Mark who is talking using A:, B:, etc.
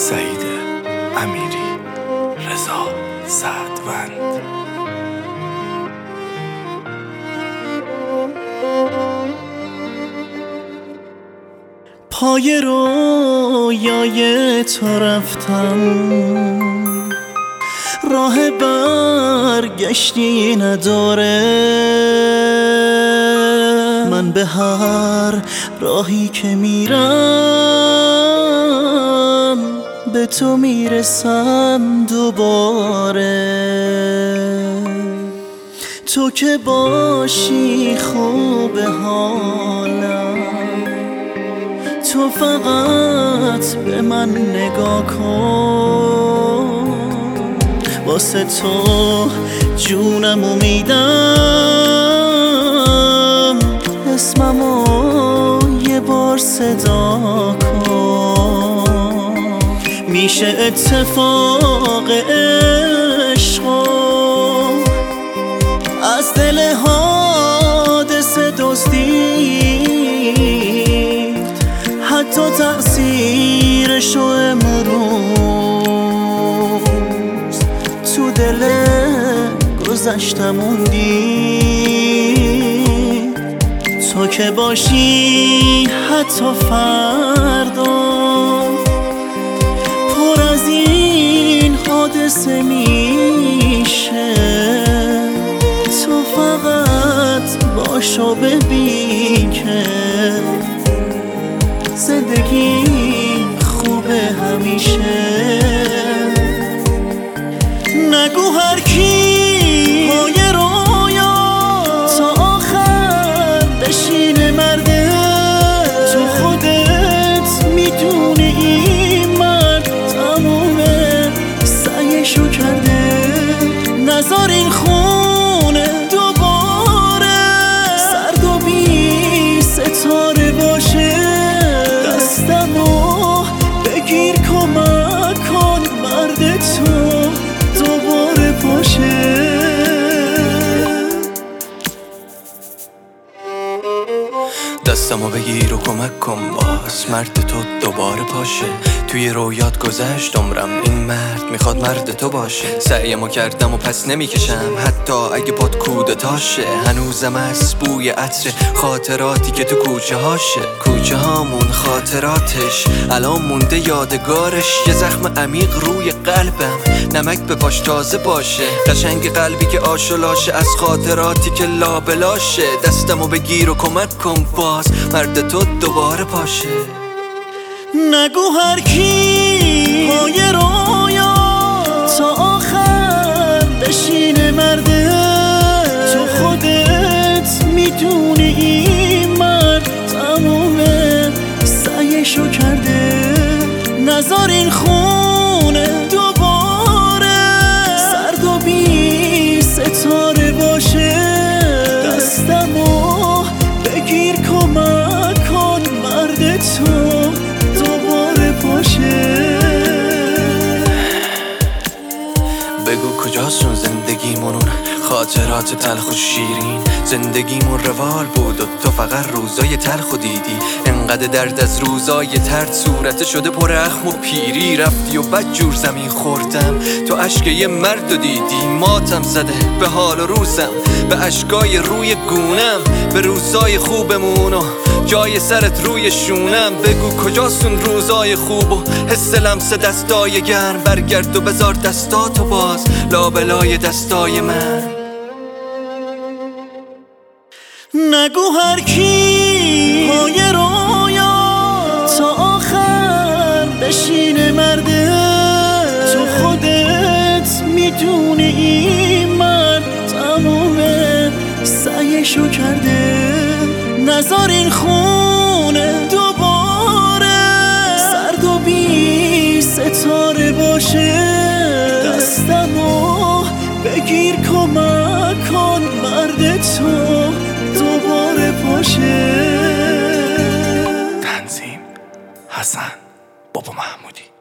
A: سعید امیری، رضا سعدوند.
B: پای رویای تو رفتم، راه برگشتی نداره. من به هر راهی که میرم به تو میرسم دوباره. تو که باشی خوب حالم، تو فقط به من نگاه کن. واسه تو جونمو میدم، اسممو یه بار صدا کن. میشه اتفاق عشقو از دل حادثه دزدید، حتی تأثیرشو امروز تو دل گذشتم موندی. تو که باشی حتی فردا پر از این حادثه میشه. تو فقط باشو ببین که زندگی خوبه همیشه. نگو هر کی پای رویا تا آخر بشینه مرده. تو خودت میدونی این مرد تمومه سعیشو کرده. نذار این خونه دوباره سرد و بی ستاره باشه. دستمو بگیر کمک کن مرد تو دوباره باشه.
C: دستمو بگیر و کمک کن باز مرد تو دوباره پاشه. توی رویات گذشت عمرم، این مرد میخواد مرد تو باشه. سعیمو کردم و پس نمیکشم حتی اگه پات کودتاشه. هنوزم از بوی عطر خاطراتی که تو کوچه هاشه. کوچه هامون خاطراتش الان مونده یادگارش. یه زخم عمیق روی قلبم، نمک به پاش تازه باشه. قشنگ قلبی که آشلاشه از خاطراتی که لابلاشه. دستمو بگیر و کمک کن باز مرد تو دوباره پاشه.
B: نگو هر کی پای رویا تا آخر بشینه مرده. تو خودت میدونی این مرد تمومه سعیشو کرده. نذار این خونه دوباره سرد و بی ستاره باشه. دستمو بگیر کمک کن مرد تو دوباره باشه.
C: بگو کجاستون زندگیمون، خاطرات تلخ و شیرین. زندگیمون روال بود و تو فقط روزای تلخ و دیدی. انقدر درد از روزای ترد صورت شده پر اخم و پیری. رفتی و بدجور زمین خوردم، تو اشک یه مرد و دیدی. ماتم زده به حال و روزم، به اشکای روی گونم، به روزای خوبمون و جای سرت روی شونم. بگو کجاستون روزای خوب و حس لمس دستای گرم. برگرد و بذار دستاتو باز لابلای دستای من.
B: نگو هر کی پای رویا تا آخر بشینه مرده. تو خودت میدونی این مرد تمومه سعیشو کرده. نذار این خونه دوباره سرد و بی ستاره باشه. دستمو بگیر کمک کن مرد تو دوباره باشه.
A: تنظیم حسن بابا محمودی.